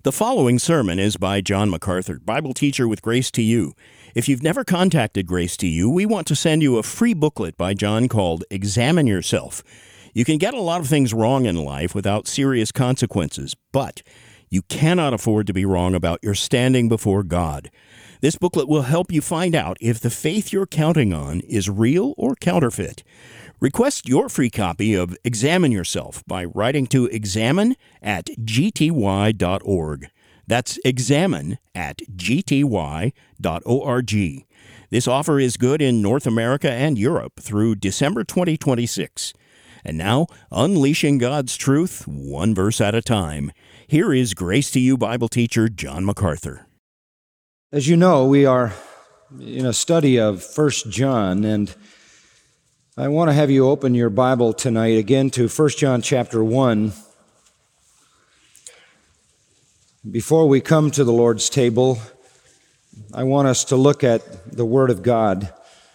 The following sermon is by John MacArthur, Bible teacher with Grace to You. If you've never contacted Grace to You, we want to send you a free booklet by John called Examine Yourself. You can get a lot of things wrong in life without serious consequences, but you cannot afford to be wrong about your standing before God. This booklet will help you find out if the faith you're counting on is real or counterfeit. Request your free copy of Examine Yourself by writing to examine@gty.org. That's examine@gty.org. This offer is good in North America and Europe through December 2026. And now, unleashing God's truth, one verse at a time. Here is Grace to You Bible teacher John MacArthur. As you know, we are in a study of 1 John, and I want to have you open your Bible tonight again to 1 John chapter 1. Before we come to the Lord's table, I want us to look at the Word of God.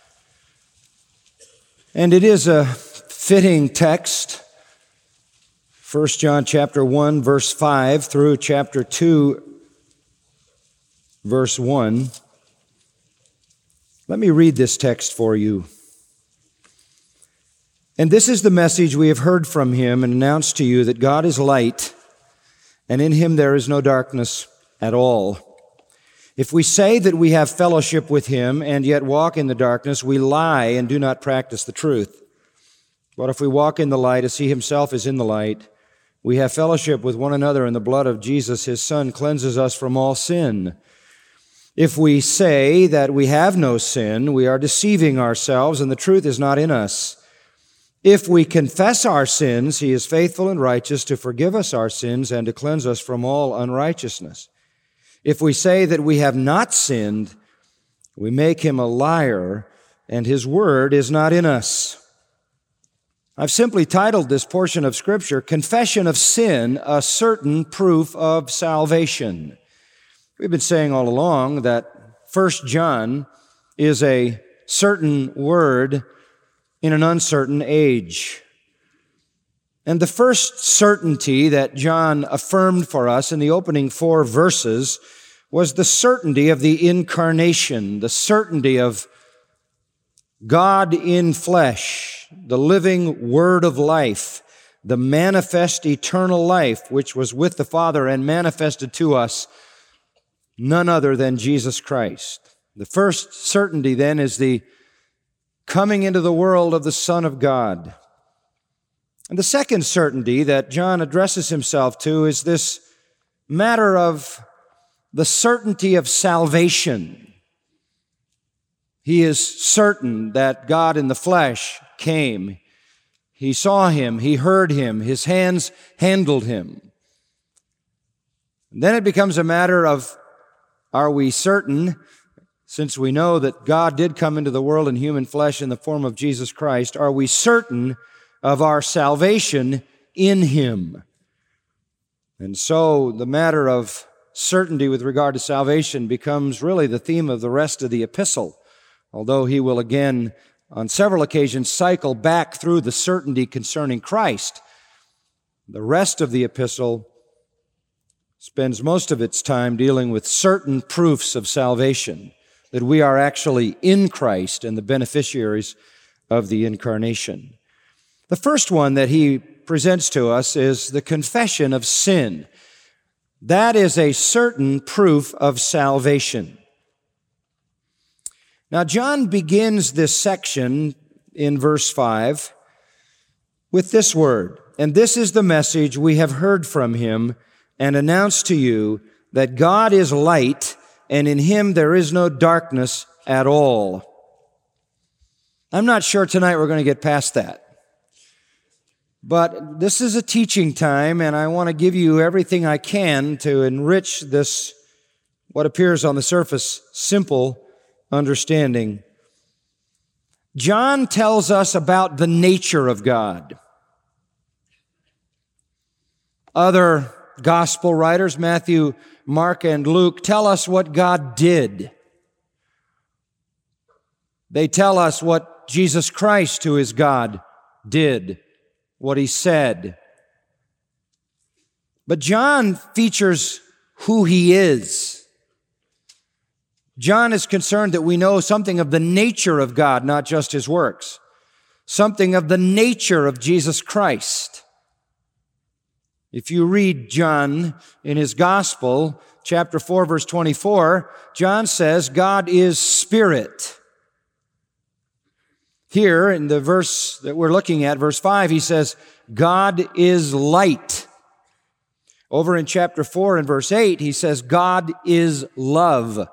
And it is a fitting text, 1 John chapter 1, verse 5 through chapter 2, verse 1. Let me read this text for you. And this is the message we have heard from him and announced to you, that God is light, and in him there is no darkness at all. If we say that we have fellowship with him and yet walk in the darkness, we lie and do not practice the truth. But if we walk in the light as he himself is in the light, we have fellowship with one another, and the blood of Jesus, his Son, cleanses us from all sin. If we say that we have no sin, we are deceiving ourselves, and the truth is not in us. If we confess our sins, he is faithful and righteous to forgive us our sins and to cleanse us from all unrighteousness. If we say that we have not sinned, we make him a liar, and his word is not in us. I've simply titled this portion of Scripture, Confession of Sin, a Certain Proof of Salvation. We've been saying all along that 1 John is a certain word in an uncertain age. And the first certainty that John affirmed for us in the opening 4 verses was the certainty of the incarnation, the certainty of God in flesh, the living word of life, the manifest eternal life which was with the Father and manifested to us, none other than Jesus Christ. The first certainty then is the coming into the world of the Son of God. And the second certainty that John addresses himself to is this matter of the certainty of salvation. He is certain that God in the flesh came. He saw him, he heard him, his hands handled him. And then it becomes a matter of, are we certain, since we know that God did come into the world in human flesh in the form of Jesus Christ, are we certain of our salvation in him? And so the matter of certainty with regard to salvation becomes really the theme of the rest of the epistle, although he will again, on several occasions, cycle back through the certainty concerning Christ. The rest of the epistle spends most of its time dealing with certain proofs of salvation, that we are actually in Christ and the beneficiaries of the incarnation. The first one that he presents to us is the confession of sin. That is a certain proof of salvation. Now, John begins this section in verse 5 with this word, and this is the message we have heard from him and announced to you, that God is light, and in him there is no darkness at all. I'm not sure tonight we're going to get past that. But this is a teaching time, and I want to give you everything I can to enrich this, what appears on the surface, simple understanding. John tells us about the nature of God. Other gospel writers, Matthew, Mark, and Luke, tell us what God did. They tell us what Jesus Christ, who is God, did, what he said. But John features who He is. John is concerned that we know something of the nature of God, not just His works. Something of the nature of Jesus Christ. If you read John in his Gospel, chapter 4, verse 24, John says, God is Spirit. Here, in the verse that we're looking at, verse 5, he says, God is light. Over in chapter 4 and verse 8, he says, God is love.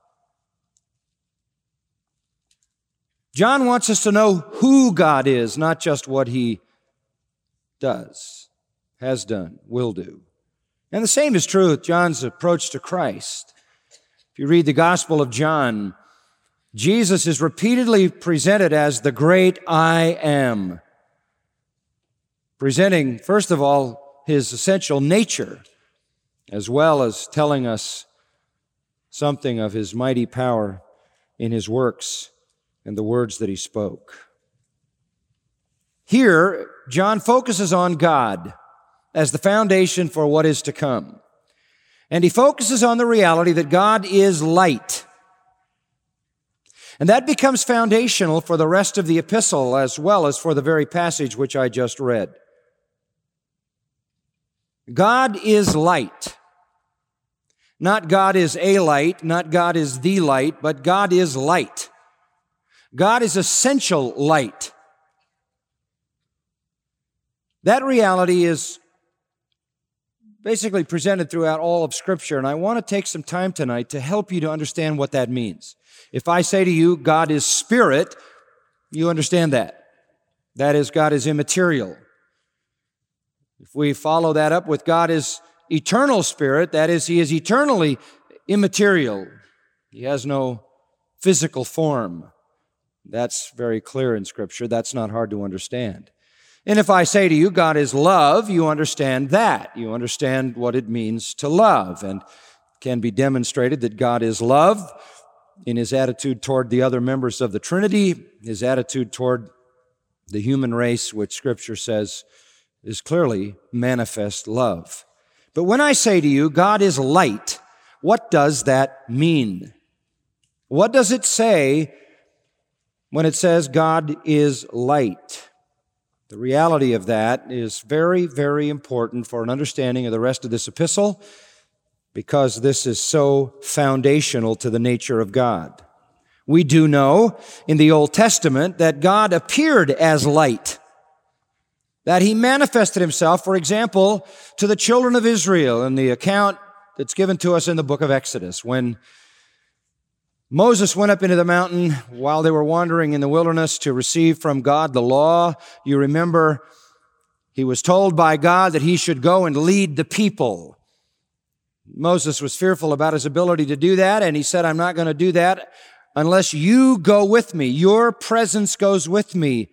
John wants us to know who God is, not just what He does, has done, will do. And the same is true with John's approach to Christ. If you read the Gospel of John, Jesus is repeatedly presented as the great I am, presenting, first of all, His essential nature, as well as telling us something of His mighty power in His works and the words that He spoke. Here, John focuses on God as the foundation for what is to come. And he focuses on the reality that God is light. And that becomes foundational for the rest of the epistle as well as for the very passage which I just read. God is light. Not God is a light, not God is the light, but God is light. God is essential light. That reality is basically presented throughout all of Scripture, and I want to take some time tonight to help you to understand what that means. If I say to you, God is Spirit, you understand that. That is, God is immaterial. If we follow that up with God is eternal Spirit, that is, He is eternally immaterial. He has no physical form. That's very clear in Scripture. That's not hard to understand. And if I say to you, God is love, you understand that. You understand what it means to love, and can be demonstrated that God is love in His attitude toward the other members of the Trinity, His attitude toward the human race, which Scripture says is clearly manifest love. But when I say to you, God is light, what does that mean? What does it say when it says God is light? The reality of that is very, very important for an understanding of the rest of this epistle, because this is so foundational to the nature of God. We do know in the Old Testament that God appeared as light, that He manifested Himself, for example, to the children of Israel in the account that's given to us in the book of Exodus, when Moses went up into the mountain while they were wandering in the wilderness to receive from God the law. You remember, he was told by God that he should go and lead the people. Moses was fearful about his ability to do that, and he said, I'm not going to do that unless you go with me. Your presence goes with me.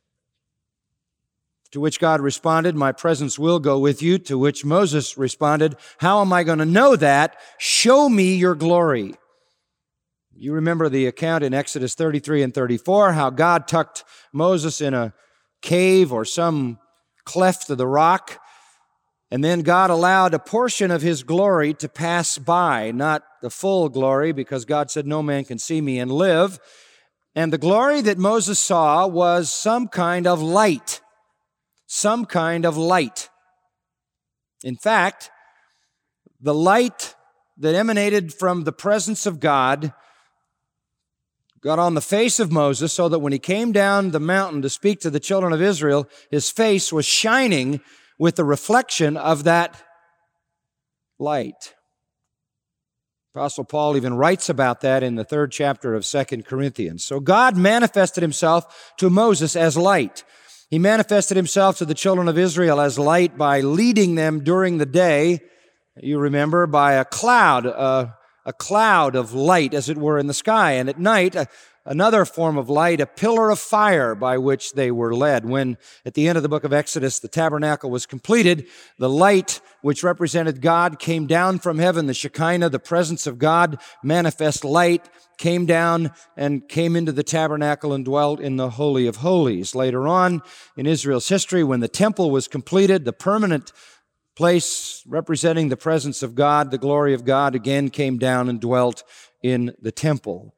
To which God responded, my presence will go with you. To which Moses responded, how am I going to know that? Show me your glory. You remember the account in Exodus 33 and 34, how God tucked Moses in a cave or some cleft of the rock, and then God allowed a portion of His glory to pass by, not the full glory, because God said, no man can see me and live. And the glory that Moses saw was some kind of light. Some kind of light. In fact, the light that emanated from the presence of God got on the face of Moses so that when he came down the mountain to speak to the children of Israel, his face was shining with the reflection of that light. Apostle Paul even writes about that in the 3rd chapter of 2 Corinthians. So God manifested Himself to Moses as light. He manifested Himself to the children of Israel as light by leading them during the day, you remember, by a cloud of light, as it were, in the sky. And at night, another form of light, a pillar of fire by which they were led. When, at the end of the book of Exodus, the tabernacle was completed, the light which represented God came down from heaven. The Shekinah, the presence of God, manifest light, came down and came into the tabernacle and dwelt in the Holy of Holies. Later on in Israel's history, when the temple was completed, the permanent place representing the presence of God, the glory of God, again came down and dwelt in the temple.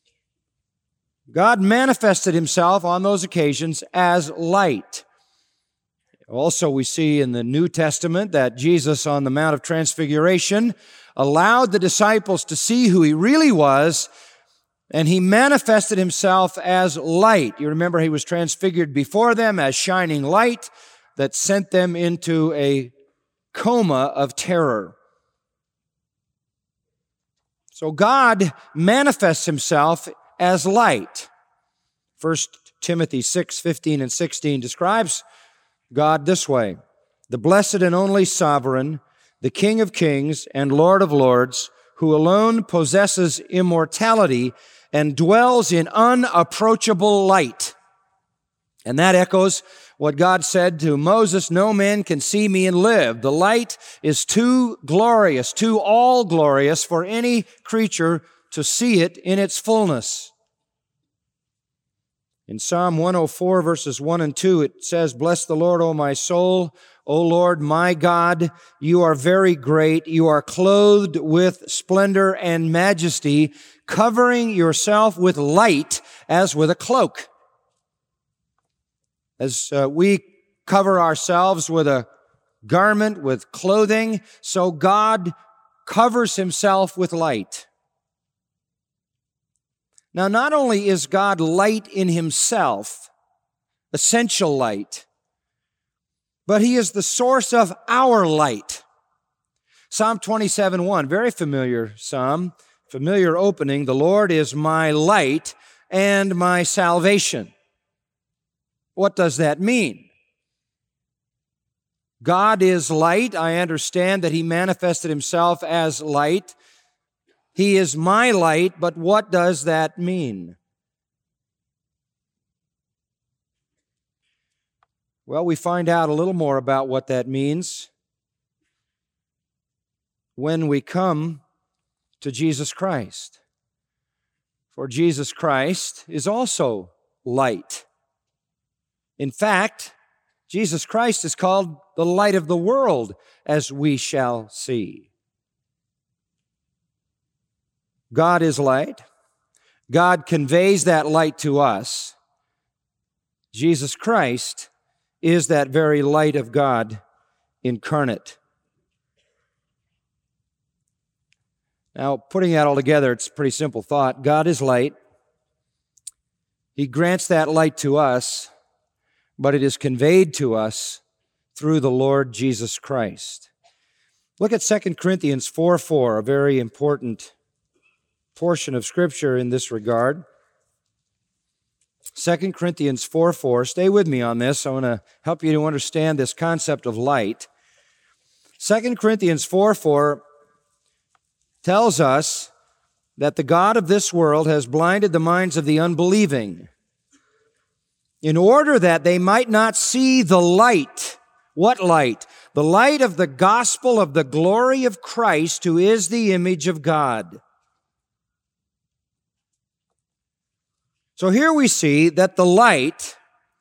God manifested himself on those occasions as light. Also, we see in the New Testament that Jesus on the Mount of Transfiguration allowed the disciples to see who he really was, and he manifested himself as light. You remember he was transfigured before them as shining light that sent them into a coma of terror. So God manifests himself as light. 1 Timothy 6:15 and 16 describes God this way: the blessed and only sovereign, the King of kings and Lord of lords, who alone possesses immortality and dwells in unapproachable light. And that echoes what God said to Moses, no man can see me and live. The light is too glorious, too all glorious for any creature to see it in its fullness. In Psalm 104, verses 1 and 2, it says, bless the Lord, O my soul. O Lord, my God, you are very great. You are clothed with splendor and majesty, covering yourself with light as with a cloak. As we cover ourselves with a garment, with clothing, so God covers himself with light. Now, not only is God light in himself, essential light, but he is the source of our light. Psalm 27:1, very familiar psalm, familiar opening. The Lord is my light and my salvation. What does that mean? God is light. I understand that he manifested himself as light. He is my light, but what does that mean? Well, we find out a little more about what that means when we come to Jesus Christ. For Jesus Christ is also light. In fact, Jesus Christ is called the light of the world, as we shall see. God is light. God conveys that light to us. Jesus Christ is that very light of God incarnate. Now, putting that all together, it's a pretty simple thought. God is light. He grants that light to us, but it is conveyed to us through the Lord Jesus Christ. Look at 2 Corinthians 4:4, a very important portion of Scripture in this regard. 2 Corinthians 4:4. Stay with me on this. I want to help you to understand this concept of light. 2 Corinthians 4:4 tells us that the God of this world has blinded the minds of the unbelieving in order that they might not see the light. What light? The light of the gospel of the glory of Christ, who is the image of God. So here we see that the light,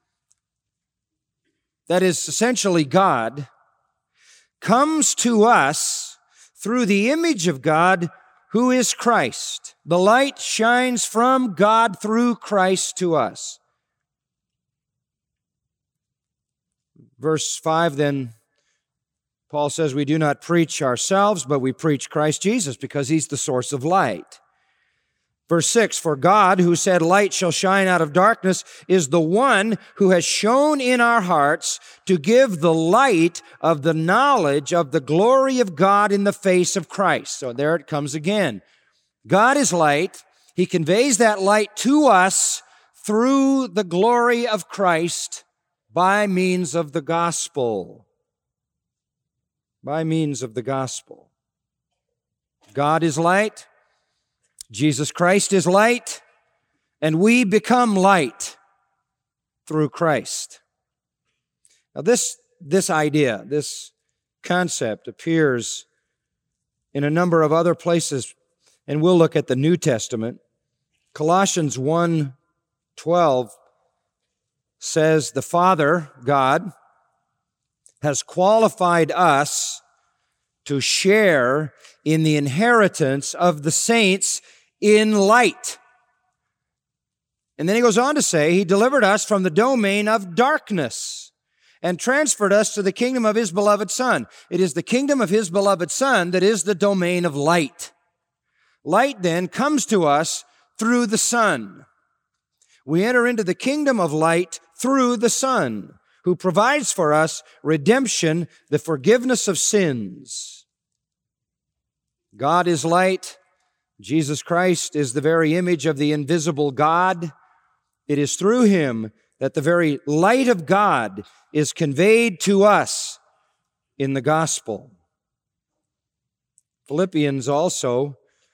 that is essentially God, comes to us through the image of God, who is Christ. The light shines from God through Christ to us. Verse 5, then, Paul says, we do not preach ourselves, but we preach Christ Jesus, because he's the source of light. Verse 6, for God, who said, light shall shine out of darkness, is the one who has shone in our hearts to give the light of the knowledge of the glory of God in the face of Christ. So there it comes again. God is light. He conveys that light to us through the glory of Christ by means of the gospel. By means of the gospel. God is light. Jesus Christ is light, and we become light through Christ. Now this idea, this concept appears in a number of other places, and we'll look at the New Testament. Colossians 1:12 says the Father, God, has qualified us to share in the inheritance of the saints in light. And then he goes on to say, He delivered us from the domain of darkness and transferred us to the kingdom of His beloved Son. It is the kingdom of His beloved Son that is the domain of light. Light then comes to us through the Son. We enter into the kingdom of light through the Son, who provides for us redemption, the forgiveness of sins. God is light. Jesus Christ is the very image of the invisible God. It is through Him that the very light of God is conveyed to us in the gospel. Philippians also,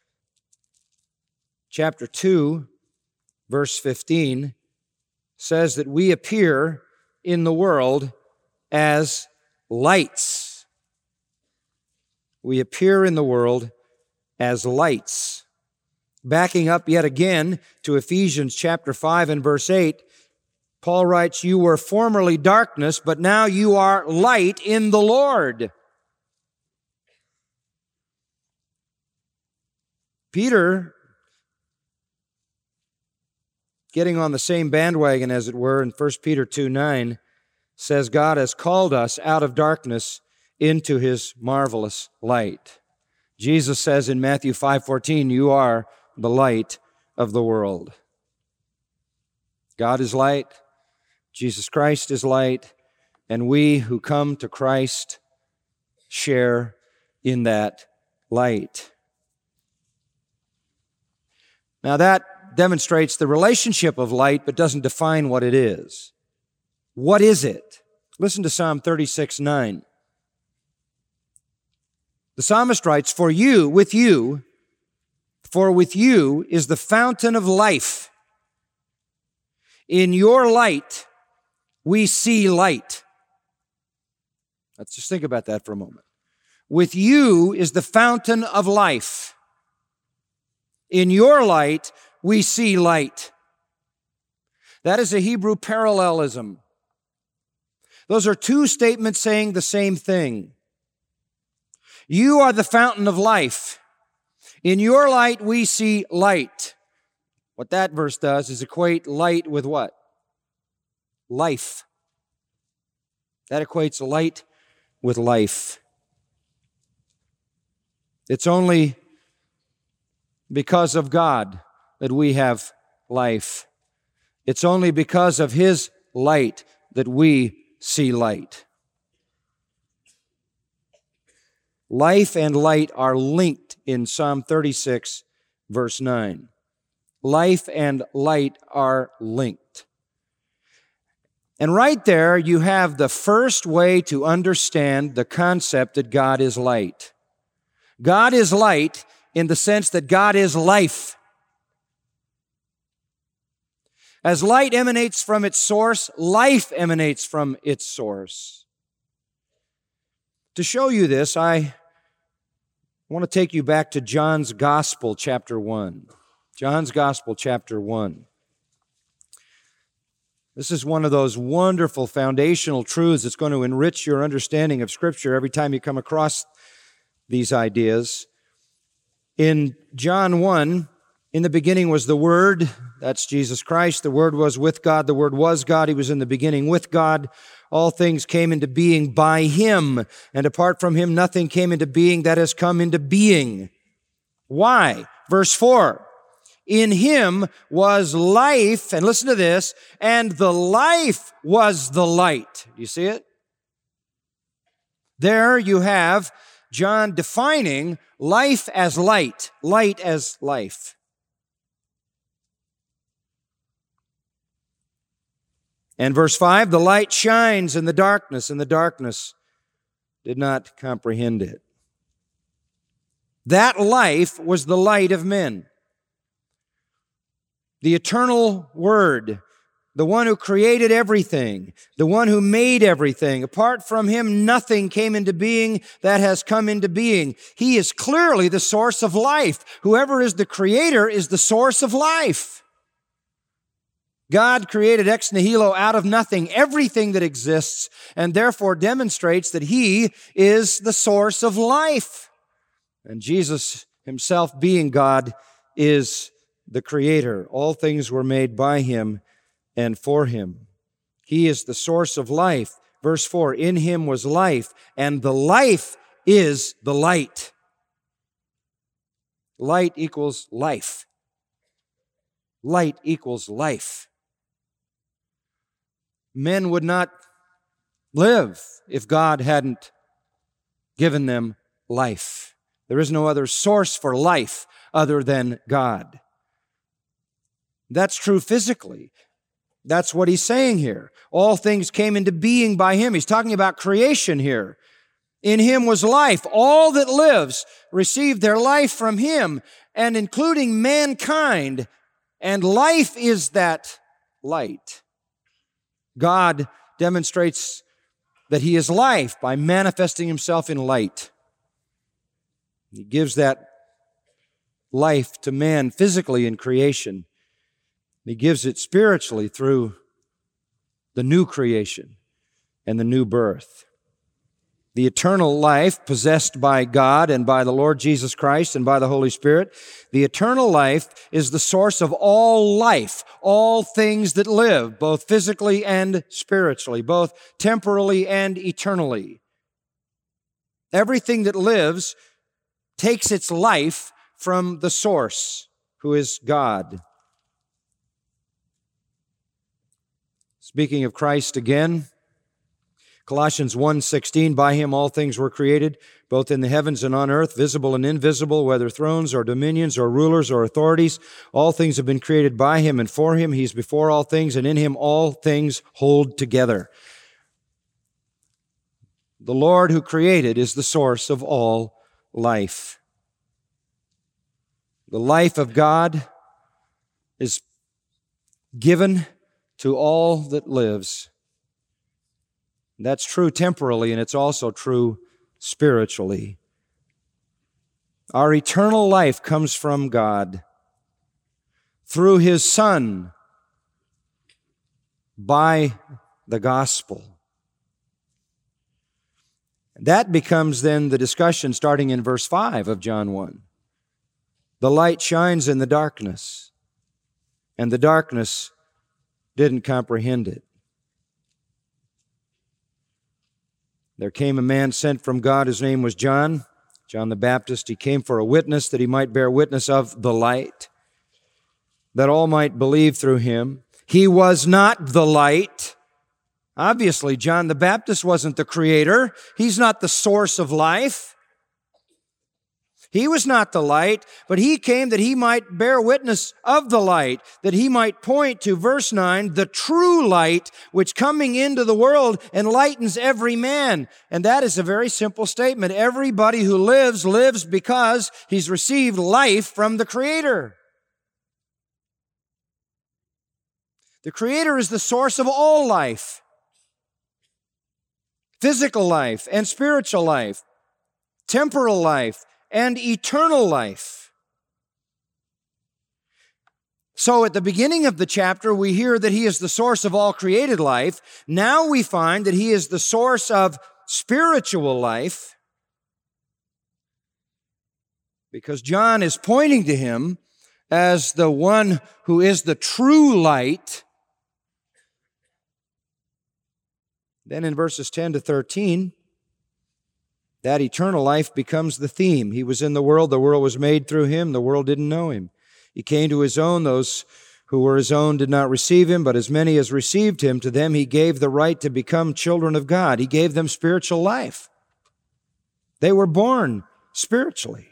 chapter 2, verse 15, says that we appear in the world as lights. We appear in the world as lights. Backing up yet again to Ephesians chapter 5 and verse 8, Paul writes, You were formerly darkness, but now you are light in the Lord. Peter, getting on the same bandwagon, as it were, in 1 Peter 2:9, says God has called us out of darkness into His marvelous light. Jesus says in Matthew 5:14, You are the light of the world. God is light, Jesus Christ is light, and we who come to Christ share in that light. Now that demonstrates the relationship of light, but doesn't define what it is. What is it? Listen to Psalm 36:9. The psalmist writes, For with you is the fountain of life. In your light, we see light. Let's just think about that for a moment. With you is the fountain of life. In your light, we see light. That is a Hebrew parallelism. Those are two statements saying the same thing. You are the fountain of life. In your light, we see light. What that verse does is equate light with what? Life. That equates light with life. It's only because of God that we have life. It's only because of His light that we see light. Life and light are linked in Psalm 36, verse 9. Life and light are linked. And right there, you have the first way to understand the concept that God is light. God is light in the sense that God is life. As light emanates from its source, life emanates from its source. To show you this, I want to take you back to John's Gospel, chapter 1. John's Gospel, chapter 1. This is one of those wonderful foundational truths that's going to enrich your understanding of Scripture every time you come across these ideas. In John 1, in the beginning was the Word, that's Jesus Christ. The Word was with God, the Word was God. He was in the beginning with God. All things came into being by Him, and apart from Him, nothing came into being that has come into being. Why? Verse 4, in Him was life, and listen to this, and the life was the light. Do you see it? There you have John defining life as light, light as life. And verse 5, the light shines in the darkness, and the darkness did not comprehend it. That life was the light of men. The eternal Word, the one who created everything, the one who made everything. Apart from Him, nothing came into being that has come into being. He is clearly the source of life. Whoever is the Creator is the source of life. God created ex nihilo out of nothing, everything that exists, and therefore demonstrates that He is the source of life. And Jesus Himself, being God, is the Creator. All things were made by Him and for Him. He is the source of life. Verse 4, in Him was life, and the life is the light. Light equals life. Light equals life. Men would not live if God hadn't given them life. There is no other source for life other than God. That's true physically. That's what he's saying here. All things came into being by Him. He's talking about creation here. In Him was life. All that lives received their life from Him, and including mankind. And life is that light. God demonstrates that He is life by manifesting Himself in light. He gives that life to man physically in creation. He gives it spiritually through the new creation and the new birth. The eternal life possessed by God and by the Lord Jesus Christ and by the Holy Spirit, the eternal life is the source of all life, all things that live, both physically and spiritually, both temporally and eternally. Everything that lives takes its life from the source, who is God. Speaking of Christ again, Colossians 1:16, by Him all things were created, both in the heavens and on earth, visible and invisible, whether thrones or dominions or rulers or authorities. All things have been created by Him and for Him. He's before all things, and in Him all things hold together. The Lord who created is the source of all life. The life of God is given to all that lives. That's true temporally, and it's also true spiritually. Our eternal life comes from God through His Son by the gospel. That becomes then the discussion starting in verse 5 of John 1. The light shines in the darkness, and the darkness didn't comprehend it. There came a man sent from God, his name was John the Baptist. He came for a witness, that he might bear witness of the light, that all might believe through him. He was not the light. Obviously, John the Baptist wasn't the creator. He's not the source of life. He was not the light, but He came that He might bear witness of the light, that He might point to, verse 9, the true light, which coming into the world enlightens every man. And that is a very simple statement. Everybody who lives, lives because he's received life from the Creator. The Creator is the source of all life. Physical life and spiritual life, temporal life, and eternal life. So at the beginning of the chapter, we hear that He is the source of all created life. Now we find that He is the source of spiritual life, because John is pointing to Him as the one who is the true light. Then in verses 10 to 13, that eternal life becomes the theme. He was in the world was made through Him, the world didn't know Him. He came to His own, those who were His own did not receive Him, but as many as received Him, to them He gave the right to become children of God. He gave them spiritual life. They were born spiritually.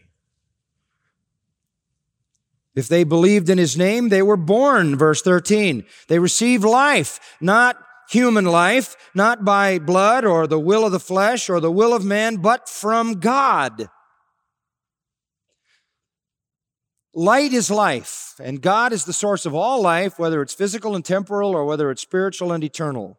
If they believed in His name, they were born, verse 13. They received life, not human life, not by blood or the will of the flesh or the will of man, but from God. Light is life, and God is the source of all life, whether it's physical and temporal or whether it's spiritual and eternal.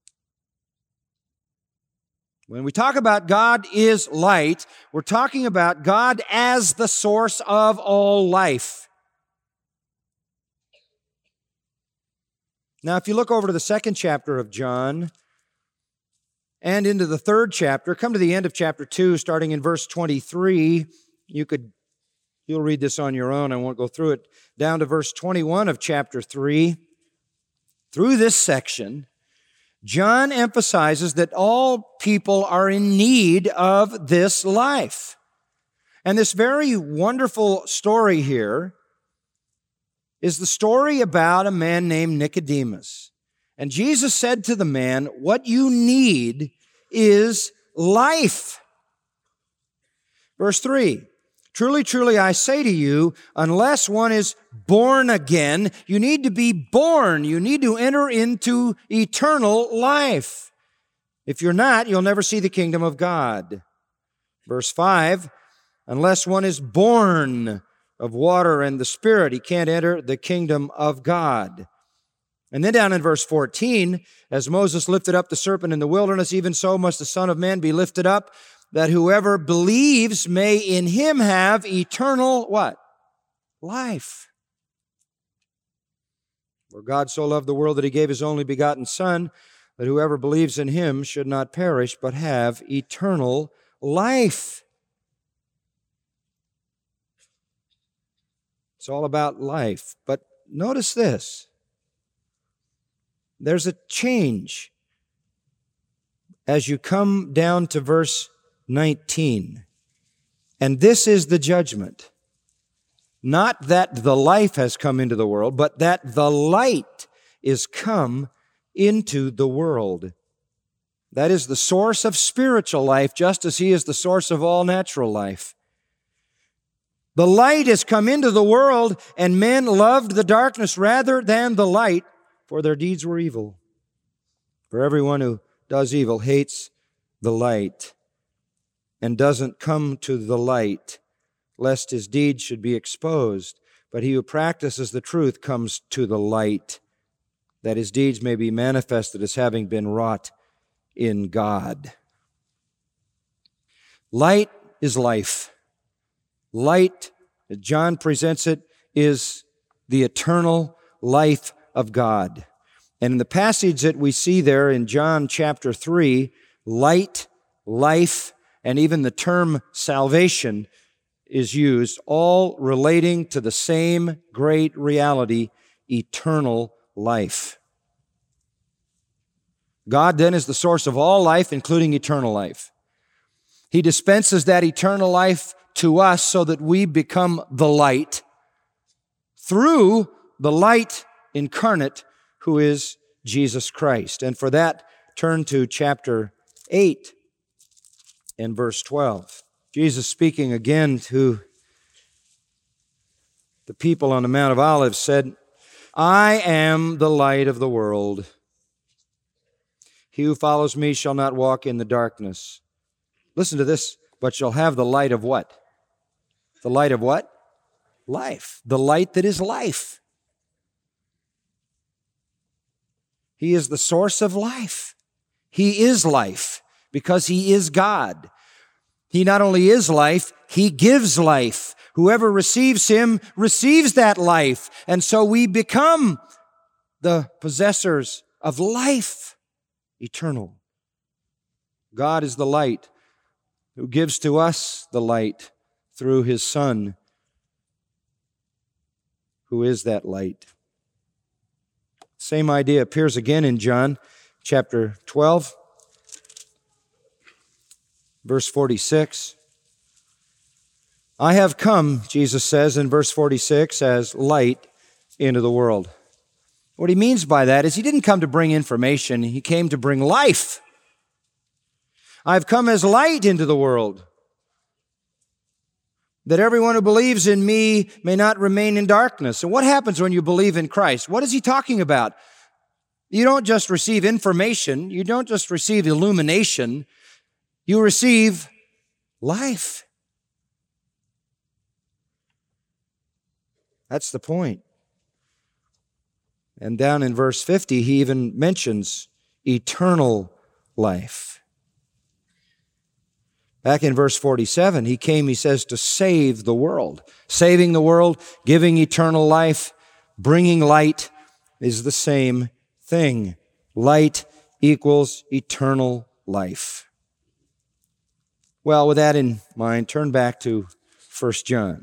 When we talk about God is light, we're talking about God as the source of all life. Now, if you look over to the second chapter of John and into the third chapter, come to the end of chapter 2, starting in verse 23. You'll read this on your own. I won't go through it. Down to verse 21 of chapter 3. Through this section, John emphasizes that all people are in need of this life. And this very wonderful story here is the story about a man named Nicodemus. And Jesus said to the man, "What you need is life." Verse 3, "Truly, truly, I say to you, unless one is born again," you need to be born. You need to enter into eternal life. If you're not, you'll never see the kingdom of God. Verse 5, "Unless one is born of water and the Spirit, he can't enter the kingdom of God." And then down in verse 14, "As Moses lifted up the serpent in the wilderness, even so must the Son of Man be lifted up, that whoever believes may in him have eternal" what? Life. "For God so loved the world that he gave his only begotten Son, that whoever believes in him should not perish, but have eternal life." It's all about life. But notice this. There's a change as you come down to verse 19. "And this is the judgment. Not that the life has come into the world, but that the light is come into the world." That is the source of spiritual life, just as he is the source of all natural life. "The light has come into the world, and men loved the darkness rather than the light, for their deeds were evil. For everyone who does evil hates the light and doesn't come to the light, lest his deeds should be exposed. But he who practices the truth comes to the light, that his deeds may be manifested as having been wrought in God." Light is life. Light, as John presents it, is the eternal life of God. And in the passage that we see there in John chapter 3, light, life, and even the term salvation is used, all relating to the same great reality, eternal life. God then is the source of all life, including eternal life. He dispenses that eternal life to us so that we become the light through the light incarnate, who is Jesus Christ. And for that, turn to chapter 8 and verse 12. Jesus speaking again to the people on the Mount of Olives said, "I am the light of the world. He who follows me shall not walk in the darkness." Listen to this, "but shall have the light of" what? The light of what? Life. The light that is life. He is the source of life. He is life because he is God. He not only is life, he gives life. Whoever receives him receives that life. And so we become the possessors of life eternal. God is the light who gives to us the light through his Son, who is that light. Same idea appears again in John chapter 12, verse 46. "I have come," Jesus says in verse 46, "as light into the world." What he means by that is he didn't come to bring information, he came to bring life. "I've come as light into the world, that everyone who believes in me may not remain in darkness." And what happens when you believe in Christ? What is he talking about? You don't just receive information. You don't just receive illumination. You receive life. That's the point. And down in verse 50, he even mentions eternal life. Back in verse 47, he came, he says, to save the world. Saving the world, giving eternal life, bringing light is the same thing. Light equals eternal life. Well, with that in mind, turn back to 1 John.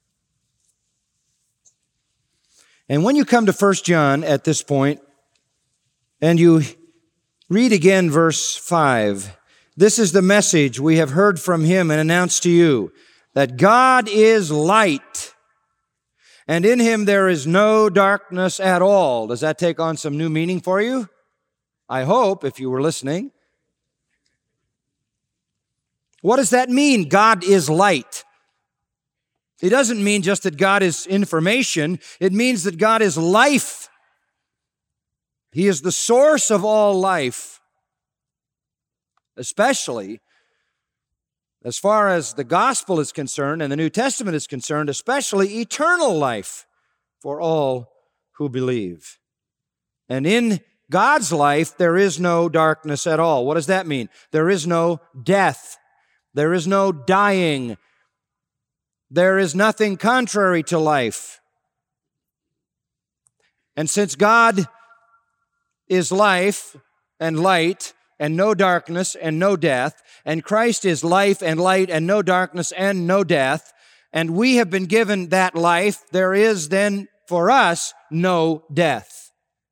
And when you come to 1 John at this point, and you read again verse 5, this is the message we have heard from him and announced to you, that God is light, and in him there is no darkness at all. Does that take on some new meaning for you? I hope, if you were listening. What does that mean, God is light? It doesn't mean just that God is information. It means that God is life. He is the source of all life, especially as far as the gospel is concerned and the New Testament is concerned, especially eternal life for all who believe. And in God's life, there is no darkness at all. What does that mean? There is no death. There is no dying. There is nothing contrary to life. And since God is life and light and no darkness and no death, and Christ is life and light and no darkness and no death, and we have been given that life, there is then for us no death.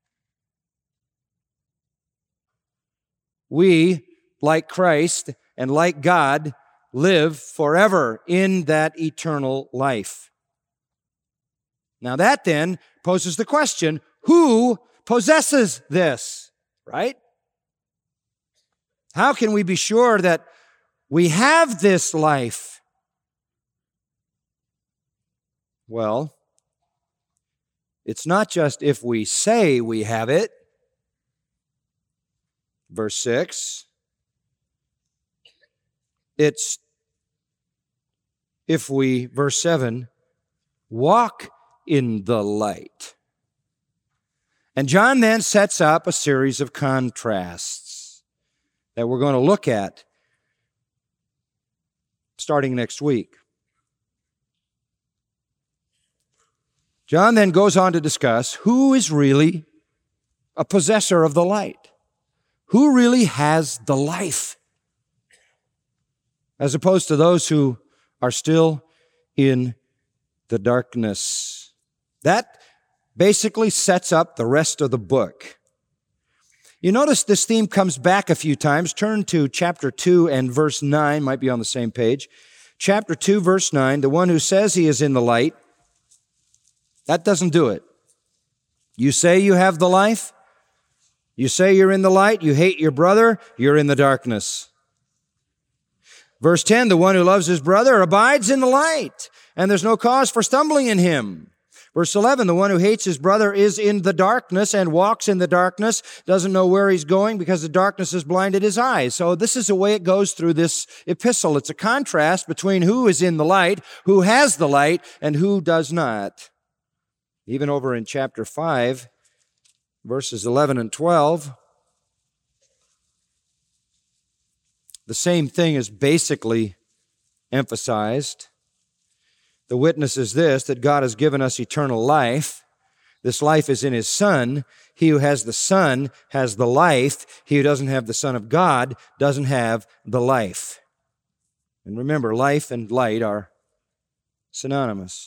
We, like Christ and like God, live forever in that eternal life. Now that then poses the question, who possesses this, right? How can we be sure that we have this life? Well, it's not just if we say we have it. Verse 6, it's if we, verse 7, walk in the light. And John then sets up a series of contrasts that we're going to look at starting next week. John then goes on to discuss who is really a possessor of the light. Who really has the life? As opposed to those who are still in the darkness. That basically sets up the rest of the book. You notice this theme comes back a few times. Turn to chapter 2 and verse 9, might be on the same page. Chapter 2, verse 9, the one who says he is in the light, that doesn't do it. You say you have the life, you say you're in the light, you hate your brother, you're in the darkness. Verse 10, the one who loves his brother abides in the light, and there's no cause for stumbling in him. Verse 11, the one who hates his brother is in the darkness and walks in the darkness, doesn't know where he's going because the darkness has blinded his eyes. So this is the way it goes through this epistle. It's a contrast between who is in the light, who has the light, and who does not. Even over in chapter 5, verses 11 and 12, the same thing is basically emphasized. The witness is this, that God has given us eternal life. This life is in His Son. He who has the Son has the life. He who doesn't have the Son of God doesn't have the life. And remember, life and light are synonymous.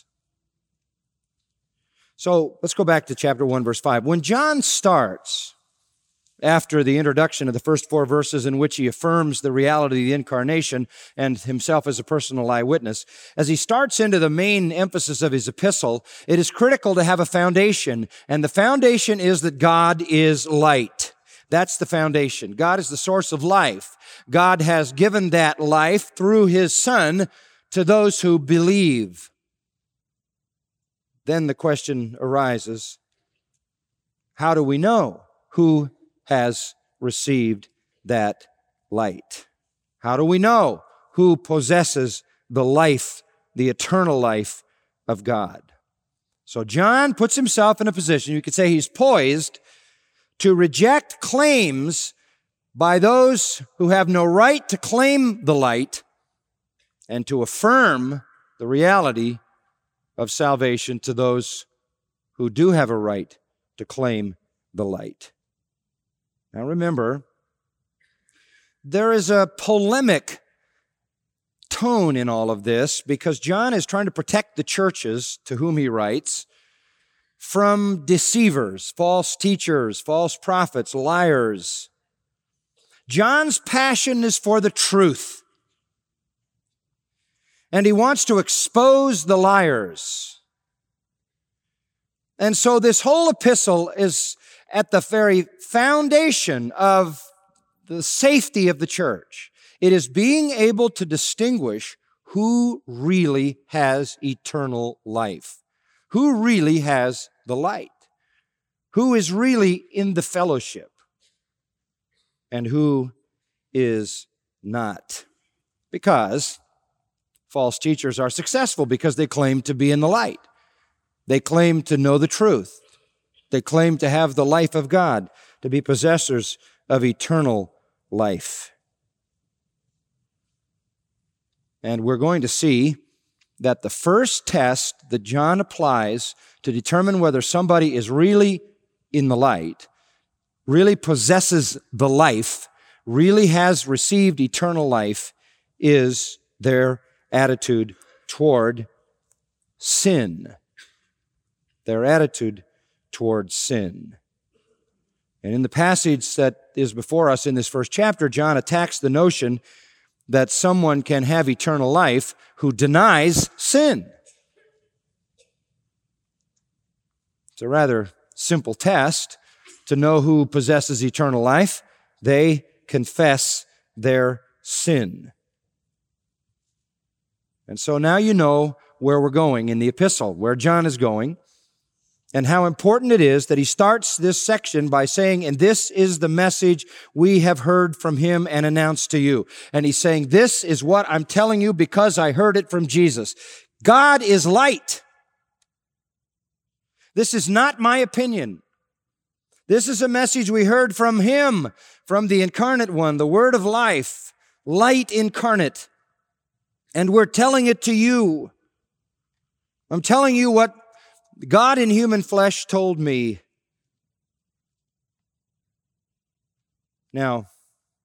So let's go back to chapter 1, verse 5. When John starts, after the introduction of the first 4 verses in which he affirms the reality of the incarnation and himself as a personal eyewitness, as he starts into the main emphasis of his epistle, it is critical to have a foundation, and the foundation is that God is light. That's the foundation. God is the source of life. God has given that life through His Son to those who believe. Then the question arises, how do we know who has received that light? How do we know who possesses the life, the eternal life of God? So John puts himself in a position, you could say he's poised to reject claims by those who have no right to claim the light and to affirm the reality of salvation to those who do have a right to claim the light. Now remember, there is a polemic tone in all of this because John is trying to protect the churches to whom he writes from deceivers, false teachers, false prophets, liars. John's passion is for the truth, and he wants to expose the liars. And so this whole epistle is at the very foundation of the safety of the church. It is being able to distinguish who really has eternal life, who really has the light, who is really in the fellowship, and who is not. Because false teachers are successful because they claim to be in the light. They claim to know the truth. They claim to have the life of God, to be possessors of eternal life. And we're going to see that the first test that John applies to determine whether somebody is really in the light, really possesses the life, really has received eternal life, is their attitude toward sin. Their attitude toward sin. And in the passage that is before us in this first chapter, John attacks the notion that someone can have eternal life who denies sin. It's a rather simple test to know who possesses eternal life. They confess their sin. And so now you know where we're going in the epistle, where John is going, and how important it is that he starts this section by saying, and this is the message we have heard from him and announced to you. And he's saying, this is what I'm telling you because I heard it from Jesus. God is light. This is not my opinion. This is a message we heard from him, from the incarnate one, the Word of life, light incarnate. And we're telling it to you. I'm telling you what God in human flesh told me. Now,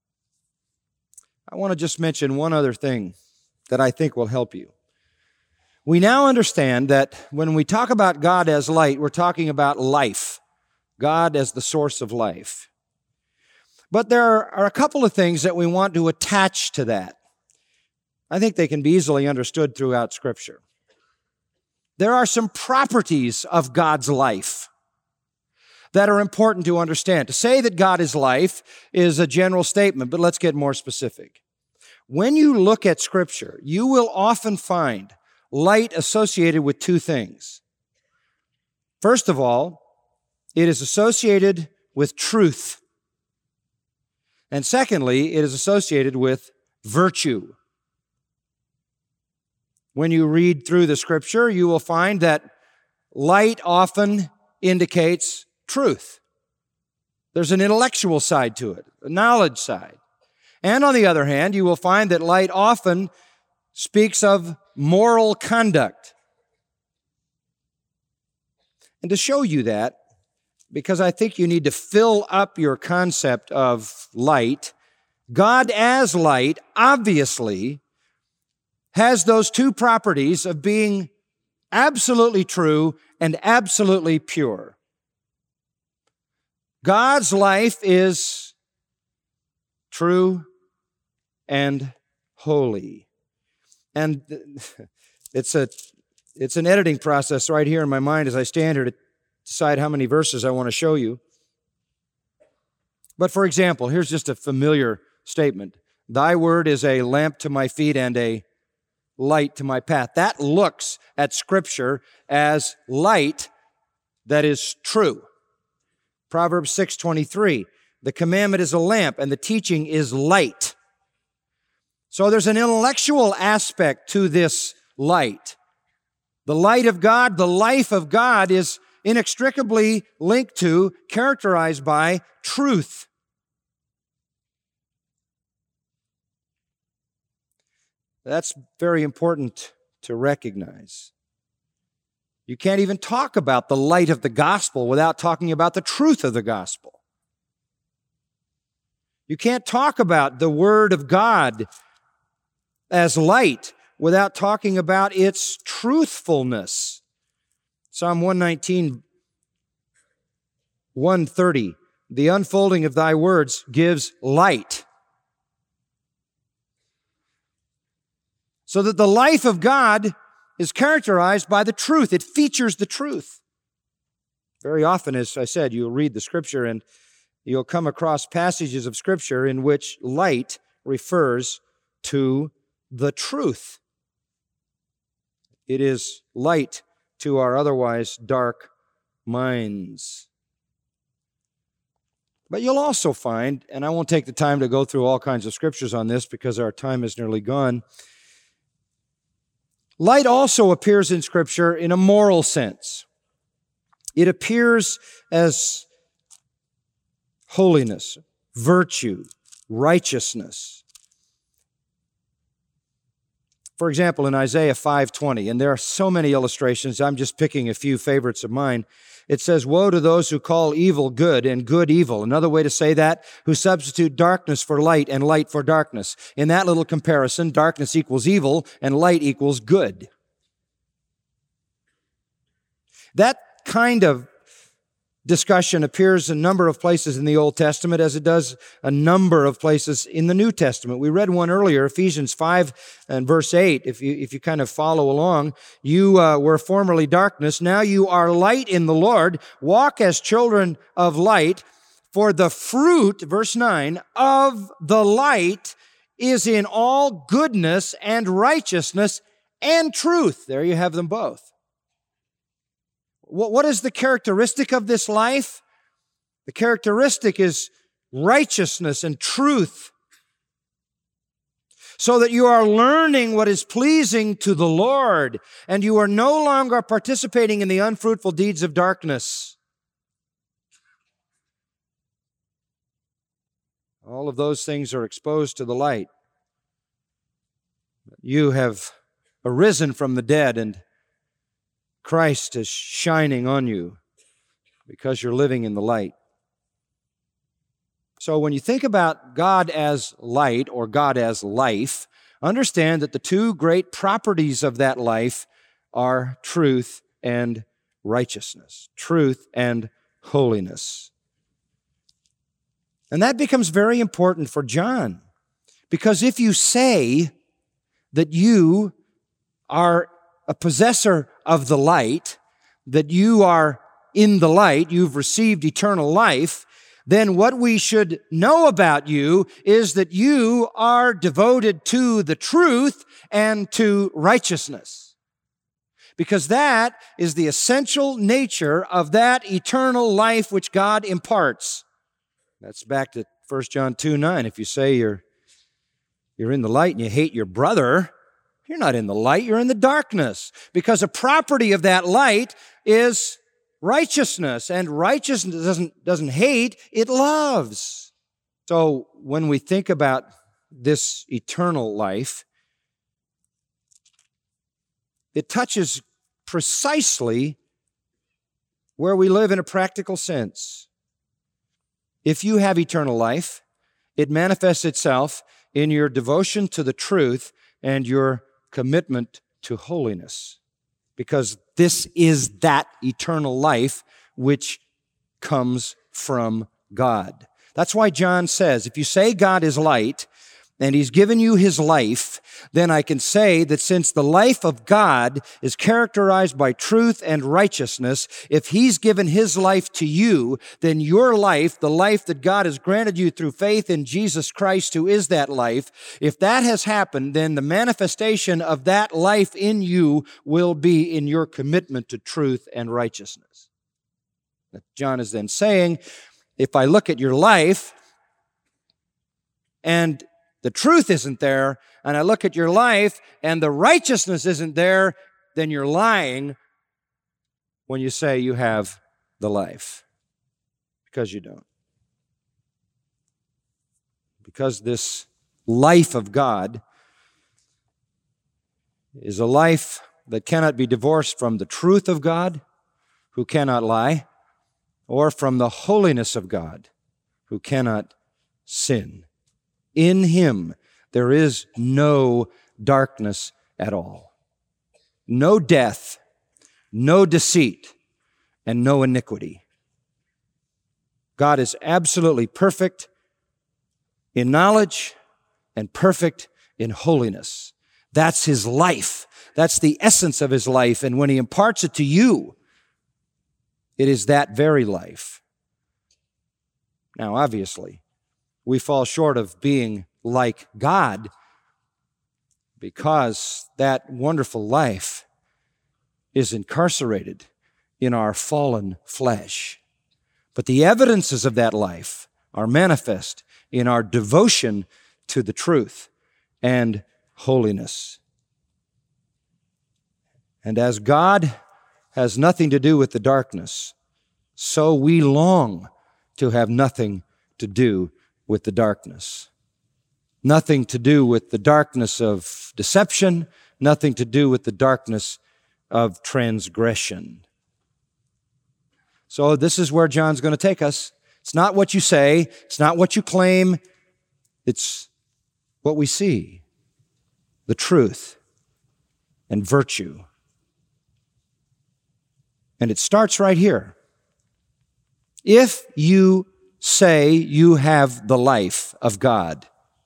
I want to just mention one other thing that I think will help you. We now understand that when we talk about God as light, we're talking about life. God as the source of life. But there are a couple of things that we want to attach to that. I think they can be easily understood throughout Scripture. There are some properties of God's life that are important to understand. To say that God is life is a general statement, but let's get more specific. When you look at Scripture, you will often find light associated with two things. First of all, it is associated with truth. And secondly, it is associated with virtue. When you read through the Scripture, you will find that light often indicates truth. There's an intellectual side to it, a knowledge side. And on the other hand, you will find that light often speaks of moral conduct. And to show you that, because I think you need to fill up your concept of light, God as light obviously has those two properties of being absolutely true and absolutely pure. God's life is true and holy. And it's an editing process right here in my mind as I stand here to decide how many verses I want to show you. But for example, here's just a familiar statement. Thy word is a lamp to my feet and a light to my path. That looks at Scripture as light that is true. Proverbs 6:23, the commandment is a lamp and the teaching is light. So there's an intellectual aspect to this light. The light of God, the life of God is inextricably linked to, characterized by truth. That's very important to recognize. You can't even talk about the light of the gospel without talking about the truth of the gospel. You can't talk about the Word of God as light without talking about its truthfulness. Psalm 119, 130, the unfolding of thy words gives light. So that the life of God is characterized by the truth. It features the truth. Very often, as I said, you'll read the Scripture and you'll come across passages of Scripture in which light refers to the truth. It is light to our otherwise dark minds. But you'll also find, and I won't take the time to go through all kinds of scriptures on this because our time is nearly gone, light also appears in Scripture in a moral sense. It appears as holiness, virtue, righteousness. For example, in Isaiah 5:20, and there are so many illustrations, I'm just picking a few favorites of mine. It says, woe to those who call evil good and good evil. Another way to say that, who substitute darkness for light and light for darkness. In that little comparison, darkness equals evil and light equals good. That kind of discussion appears a number of places in the Old Testament as it does a number of places in the New Testament. We read one earlier, Ephesians 5 and verse 8. If you kind of follow along, you were formerly darkness, now you are light in the Lord. Walk as children of light, for the fruit, verse 9, of the light is in all goodness and righteousness and truth. There you have them both. What is the characteristic of this life? The characteristic is righteousness and truth, so that you are learning what is pleasing to the Lord, and you are no longer participating in the unfruitful deeds of darkness. All of those things are exposed to the light. You have arisen from the dead, and Christ is shining on you because you're living in the light. So when you think about God as light or God as life, understand that the two great properties of that life are truth and righteousness, truth and holiness. And that becomes very important for John, because if you say that you are a possessor of the light, that you are in the light, you've received eternal life, then what we should know about you is that you are devoted to the truth and to righteousness. Because that is the essential nature of that eternal life which God imparts. That's back to 1 John 2:9. If you say you're in the light and you hate your brother, you're not in the light, you're in the darkness. Because a property of that light is righteousness, and righteousness doesn't hate, it loves. So when we think about this eternal life, it touches precisely where we live in a practical sense. If you have eternal life, it manifests itself in your devotion to the truth and your commitment to holiness, because this is that eternal life which comes from God. That's why John says, if you say God is light and He's given you His life, then I can say that since the life of God is characterized by truth and righteousness, if He's given His life to you, then your life, the life that God has granted you through faith in Jesus Christ, who is that life, if that has happened, then the manifestation of that life in you will be in your commitment to truth and righteousness. John is then saying, if I look at your life and the truth isn't there, and I look at your life and the righteousness isn't there, then you're lying when you say you have the life, because you don't. Because this life of God is a life that cannot be divorced from the truth of God, who cannot lie, or from the holiness of God, who cannot sin. In him there is no darkness at all. No death, no deceit, and no iniquity. God is absolutely perfect in knowledge and perfect in holiness. That's his life. That's the essence of his life. And when he imparts it to you, it is that very life. Now, obviously, we fall short of being like God because that wonderful life is incarcerated in our fallen flesh. But the evidences of that life are manifest in our devotion to the truth and holiness. And as God has nothing to do with the darkness, so we long to have nothing to do with the darkness. Nothing to do with the darkness of deception, nothing to do with the darkness of transgression. So this is where John's going to take us. It's not what you say, it's not what you claim, it's what we see, the truth and virtue. And it starts right here. If you say you have the life of God,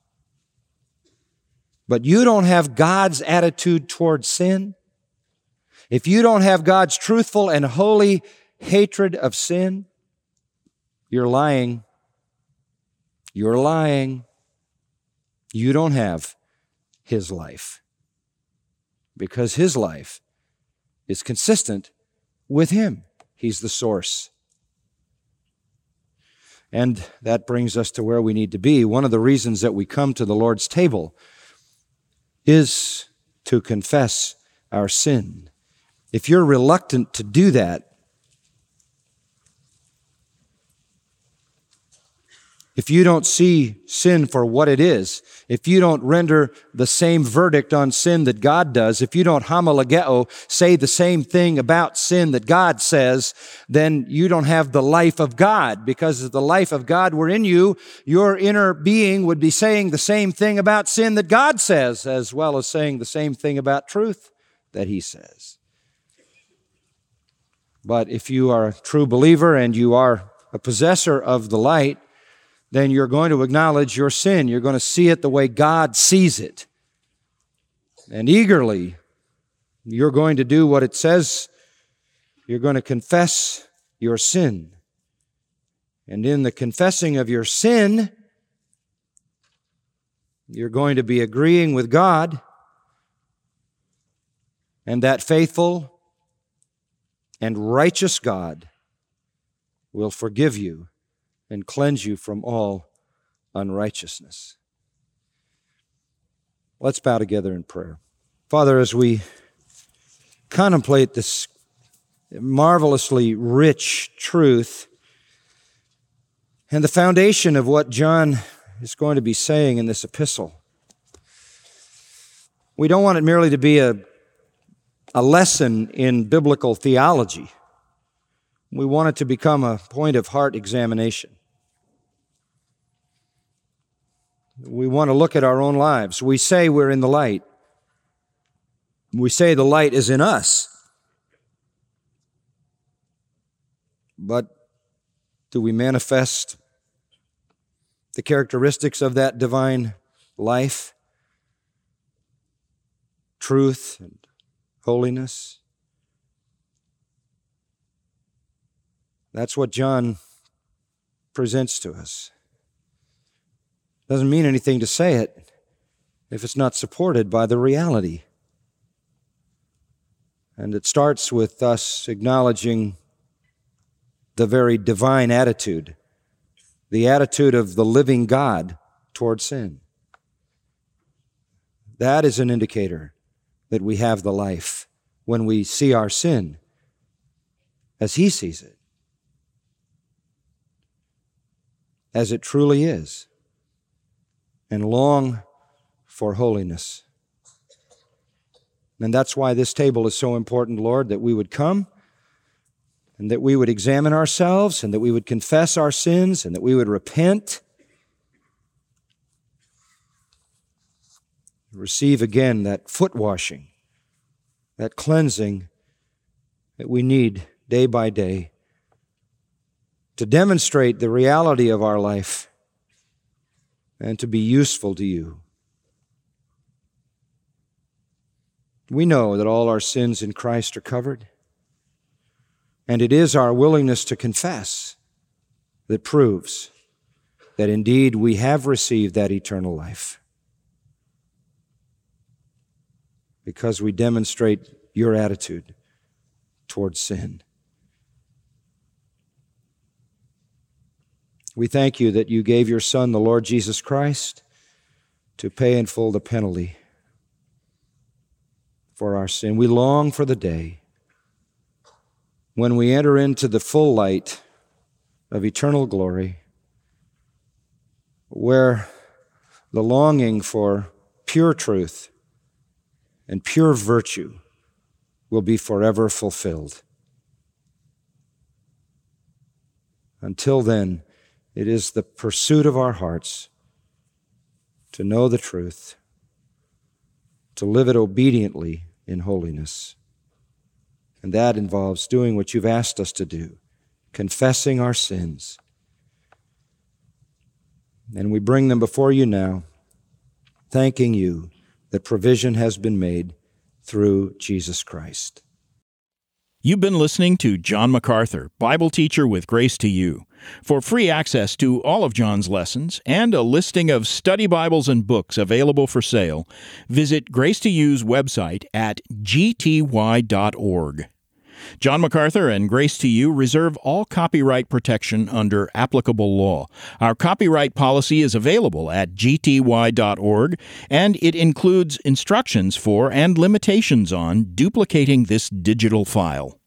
but you don't have God's attitude towards sin, if you don't have God's truthful and holy hatred of sin, you're lying. You're lying. You don't have his life, because his life is consistent with him. He's the source. And that brings us to where we need to be. One of the reasons that we come to the Lord's table is to confess our sin. If you're reluctant to do that, if you don't see sin for what it is, if you don't render the same verdict on sin that God does, if you don't homologeo, say the same thing about sin that God says, then you don't have the life of God. Because if the life of God were in you, your inner being would be saying the same thing about sin that God says, as well as saying the same thing about truth that he says. But if you are a true believer and you are a possessor of the light, then you're going to acknowledge your sin. You're going to see it the way God sees it. And eagerly, you're going to do what it says. You're going to confess your sin. And in the confessing of your sin, you're going to be agreeing with God, and that faithful and righteous God will forgive you and cleanse you from all unrighteousness. Let's bow together in prayer. Father, as we contemplate this marvelously rich truth and the foundation of what John is going to be saying in this epistle, we don't want it merely to be a lesson in biblical theology. We want it to become a point of heart examination. We want to look at our own lives. We say we're in the light. We say the light is in us. But do we manifest the characteristics of that divine life, truth and holiness? That's what John presents to us. Doesn't mean anything to say it if it's not supported by the reality. And it starts with us acknowledging the very divine attitude, the attitude of the living God toward sin. That is an indicator that we have the life when we see our sin as he sees it, as it truly is, and long for holiness. And that's why this table is so important, Lord, that we would come and that we would examine ourselves and that we would confess our sins and that we would repent receive again that foot washing, that cleansing that we need day by day to demonstrate the reality of our life and to be useful to you. We know that all our sins in Christ are covered, and it is our willingness to confess that proves that indeed we have received that eternal life, because we demonstrate your attitude towards sin. We thank you that you gave your Son, the Lord Jesus Christ, to pay in full the penalty for our sin. We long for the day when we enter into the full light of eternal glory, where the longing for pure truth and pure virtue will be forever fulfilled. Until then, it is the pursuit of our hearts to know the truth, to live it obediently in holiness. And that involves doing what you've asked us to do, confessing our sins. And we bring them before you now, thanking you that provision has been made through Jesus Christ. You've been listening to John MacArthur, Bible teacher with Grace to You. For free access to all of John's lessons and a listing of study Bibles and books available for sale, visit Grace to You's website at gty.org. John MacArthur and Grace to You reserve all copyright protection under applicable law. Our copyright policy is available at gty.org, and it includes instructions for and limitations on duplicating this digital file.